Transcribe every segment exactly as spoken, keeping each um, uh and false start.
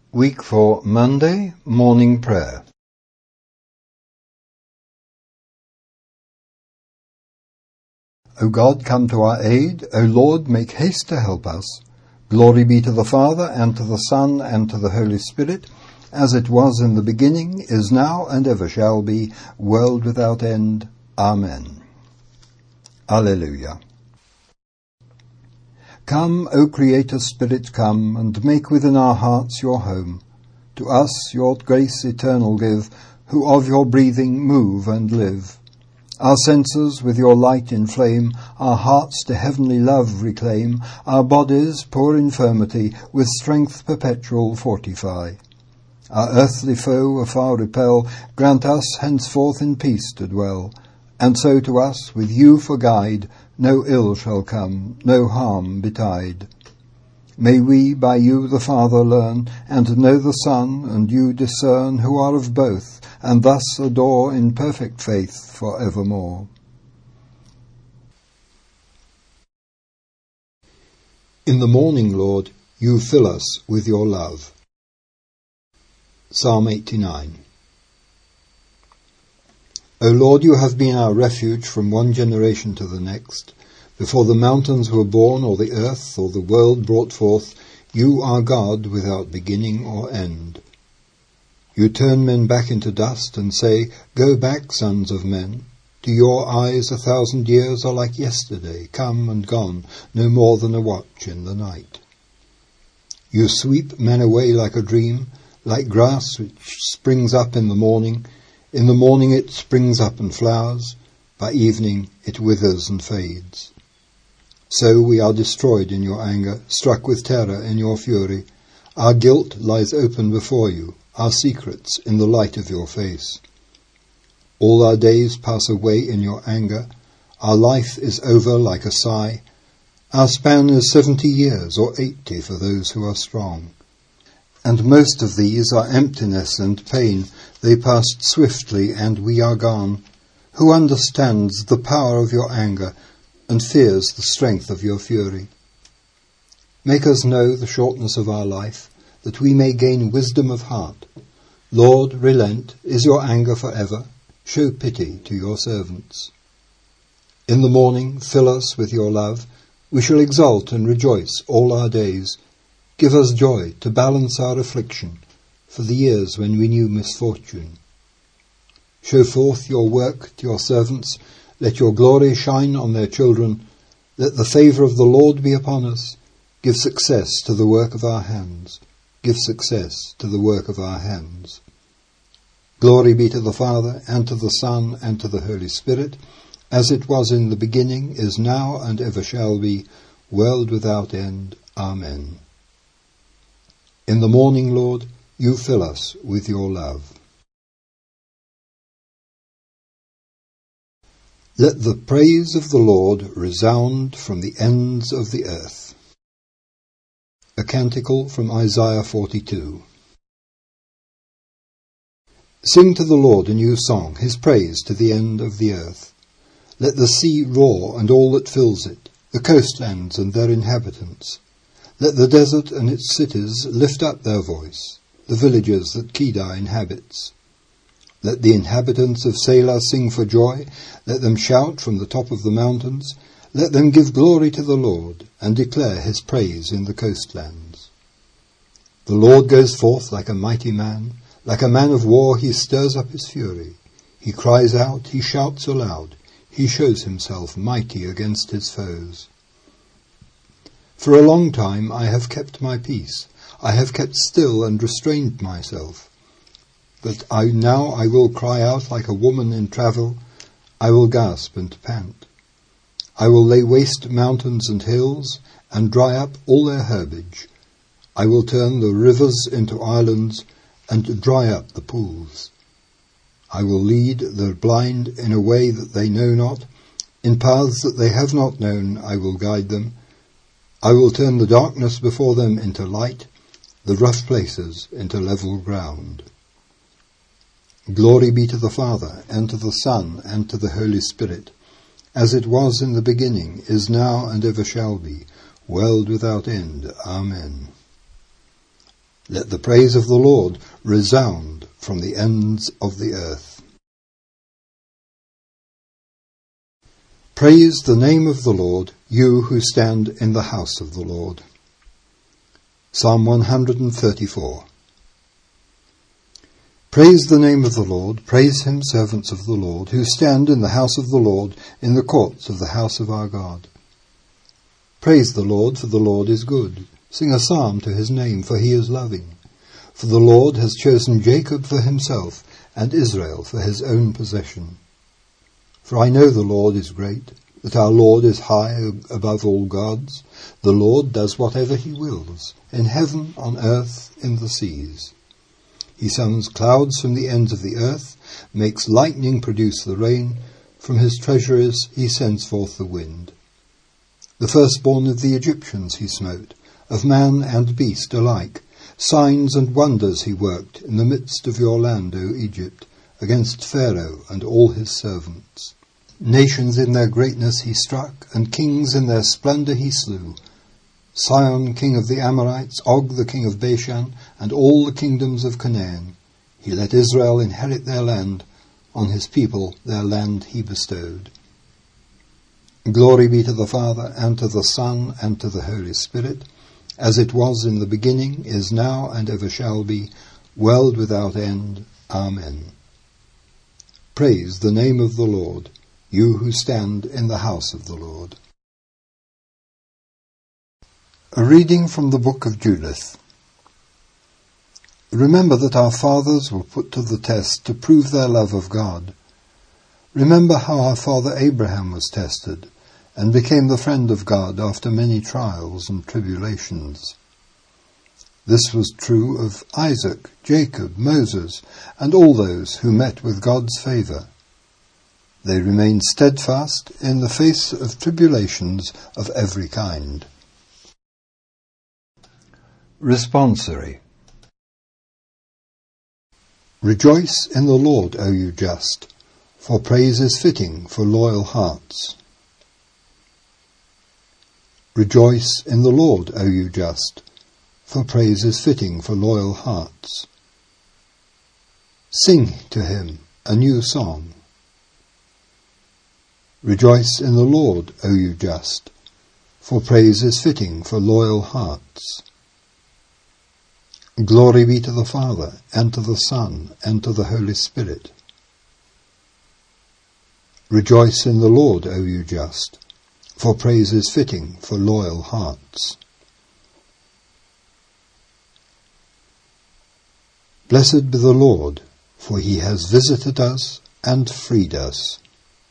Week for Monday, Morning Prayer. O God, come to our aid. O Lord, make haste to help us. Glory be to the Father, and to the Son, and to the Holy Spirit, as it was in the beginning, is now, and ever shall be, world without end. Amen. Alleluia. Come, O Creator Spirit, come, and make within our hearts your home. To us your grace eternal give, who of your breathing move and live. Our senses with your light inflame, our hearts to heavenly love reclaim, our bodies, poor infirmity, with strength perpetual fortify. Our earthly foe afar repel, grant us henceforth in peace to dwell, and so to us, with you for guide, no ill shall come, no harm betide. May we by you the Father learn, and know the Son, and you discern who are of both, and thus adore in perfect faith for evermore. In the morning, Lord, you fill us with your love. Psalm eighty-nine. O Lord, you have been our refuge from one generation to the next. Before the mountains were born, or the earth, or the world brought forth, you are God without beginning or end. You turn men back into dust and say, Go back, sons of men. To your eyes a thousand years are like yesterday, come and gone, no more than a watch in the night. You sweep men away like a dream, like grass which springs up in the morning. In the morning it springs up and flowers, by evening it withers and fades. So we are destroyed in your anger, struck with terror in your fury. Our guilt lies open before you, our secrets in the light of your face. All our days pass away in your anger, our life is over like a sigh. Our span is seventy years, or eighty for those who are strong. And most of these are emptiness and pain, they passed swiftly and we are gone. Who understands the power of your anger, and fears the strength of your fury? Make us know the shortness of our life, that we may gain wisdom of heart. Lord, relent. Is your anger for ever? Show pity to your servants. In the morning, fill us with your love. We shall exult and rejoice all our days. Give us joy to balance our affliction, for the years when we knew misfortune. Show forth your work to your servants. Let your glory shine on their children. Let the favour of the Lord be upon us. Give success to the work of our hands. Give success to the work of our hands. Glory be to the Father, and to the Son, and to the Holy Spirit, as it was in the beginning, is now, and ever shall be, world without end. Amen. In the morning, Lord, you fill us with your love. Let the praise of the Lord resound from the ends of the earth. A canticle from Isaiah forty-two. Sing to the Lord a new song, his praise to the end of the earth. Let the sea roar and all that fills it, the coastlands and their inhabitants. Let the desert and its cities lift up their voice, the villages that Kedar inhabits. Let the inhabitants of Selah sing for joy. Let them shout from the top of the mountains. Let them give glory to the Lord, and declare his praise in the coastlands. The Lord goes forth like a mighty man. Like a man of war he stirs up his fury. He cries out, he shouts aloud. He shows himself mighty against his foes. For a long time I have kept my peace. I have kept still and restrained myself. But I, now I will cry out like a woman in travel. I will gasp and pant. I will lay waste mountains and hills, and dry up all their herbage. I will turn the rivers into islands, and dry up the pools. I will lead the blind in a way that they know not. In paths that they have not known I will guide them. I will turn the darkness before them into light, the rough places into level ground. Glory be to the Father, and to the Son, and to the Holy Spirit, as it was in the beginning, is now, and ever shall be, world without end. Amen. Let the praise of the Lord resound from the ends of the earth. Praise the name of the Lord, you who stand in the house of the Lord. Psalm one hundred thirty-four. Praise the name of the Lord, praise him, servants of the Lord, who stand in the house of the Lord, in the courts of the house of our God. Praise the Lord, for the Lord is good. Sing a psalm to his name, for he is loving. For the Lord has chosen Jacob for himself, and Israel for his own possession. For I know the Lord is great, that our Lord is high above all gods. The Lord does whatever he wills, in heaven, on earth, in the seas. He summons clouds from the ends of the earth, makes lightning produce the rain. From his treasuries he sends forth the wind. The firstborn of the Egyptians he smote, of man and beast alike. Signs and wonders he worked in the midst of your land, O Egypt, against Pharaoh and all his servants. Nations in their greatness he struck, and kings in their splendour he slew. Sihon, king of the Amorites, Og, the king of Bashan, and all the kingdoms of Canaan. He let Israel inherit their land. On his people their land he bestowed. Glory be to the Father, and to the Son, and to the Holy Spirit, as it was in the beginning, is now, and ever shall be, world without end. Amen. Praise the name of the Lord, you who stand in the house of the Lord. A reading from the book of Judith. Remember that our fathers were put to the test to prove their love of God. Remember how our father Abraham was tested, and became the friend of God after many trials and tribulations. This was true of Isaac, Jacob, Moses, and all those who met with God's favour. They remained steadfast in the face of tribulations of every kind. Responsory. Rejoice in the Lord, O you just, for praise is fitting for loyal hearts. Rejoice in the Lord, O you just, for praise is fitting for loyal hearts. Sing to him a new song. Rejoice in the Lord, O you just, for praise is fitting for loyal hearts. Glory be to the Father, and to the Son, and to the Holy Spirit. Rejoice in the Lord, O you just, for praise is fitting for loyal hearts. Blessed be the Lord, for he has visited us and freed us.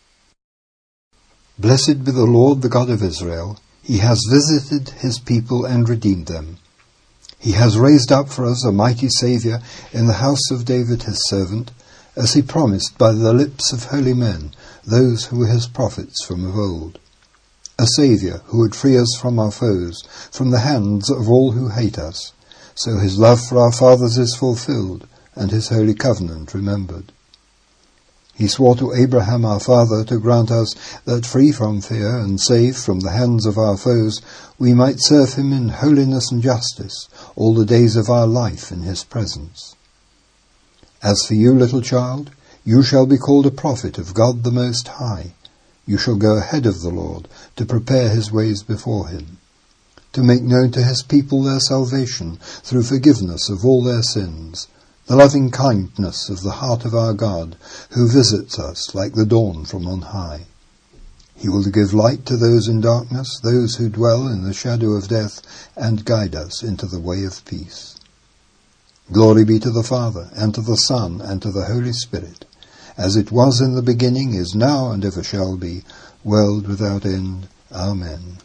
Blessed be the Lord, the God of Israel. He has visited his people and redeemed them. He has raised up for us a mighty Saviour in the house of David his servant, as he promised by the lips of holy men, those who were his prophets from of old. A Saviour who would free us from our foes, from the hands of all who hate us. So his love for our fathers is fulfilled, and his holy covenant remembered. He swore to Abraham our father to grant us that, free from fear and safe from the hands of our foes, we might serve him in holiness and justice all the days of our life in his presence. As for you, little child, you shall be called a prophet of God the Most High. You shall go ahead of the Lord to prepare his ways before him, to make known to his people their salvation through forgiveness of all their sins, the loving kindness of the heart of our God, who visits us like the dawn from on high. He will give light to those in darkness, those who dwell in the shadow of death, and guide us into the way of peace. Glory be to the Father, and to the Son, and to the Holy Spirit, as it was in the beginning, is now, and ever shall be, world without end. Amen.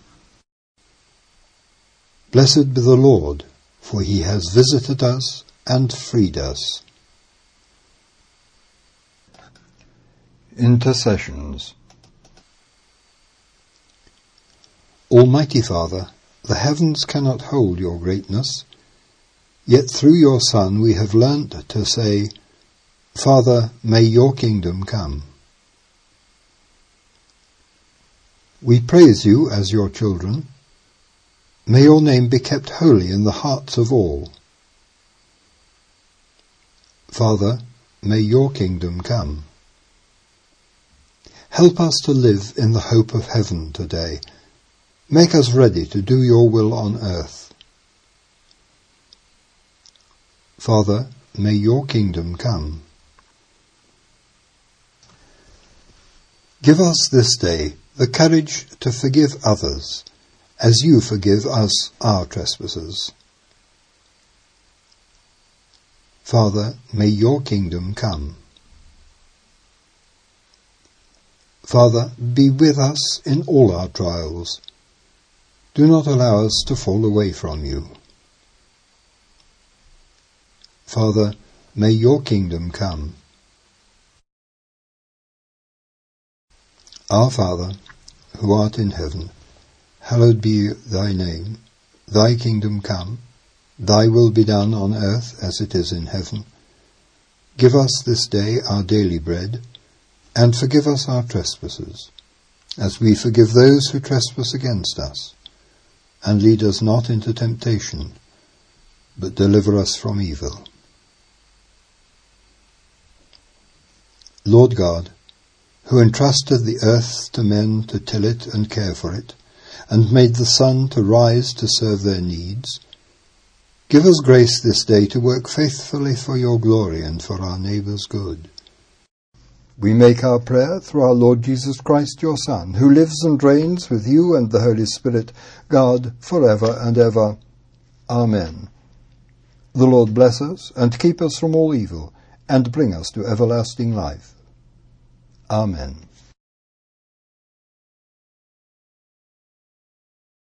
Blessed be the Lord, for he has visited us and freed us. Intercessions. Almighty Father, the heavens cannot hold your greatness, yet through your Son we have learnt to say, Father, may your kingdom come. We praise you as your children. May your name be kept holy in the hearts of all. Father, may your kingdom come. Help us to live in the hope of heaven today. Make us ready to do your will on earth. Father, may your kingdom come. Give us this day the courage to forgive others, as you forgive us our trespasses. Father, may your kingdom come. Father, be with us in all our trials. Do not allow us to fall away from you. Father, may your kingdom come. Our Father, who art in heaven, hallowed be thy name. Thy kingdom come. Thy will be done on earth as it is in heaven. Give us this day our daily bread, and forgive us our trespasses, as we forgive those who trespass against us. And lead us not into temptation, but deliver us from evil. Lord God, who entrusted the earth to men to till it and care for it, and made the sun to rise to serve their needs, give us grace this day to work faithfully for your glory and for our neighbours' good. We make our prayer through our Lord Jesus Christ, your Son, who lives and reigns with you and the Holy Spirit, God, for ever and ever. Amen. The Lord bless us and keep us from all evil, and bring us to everlasting life. Amen.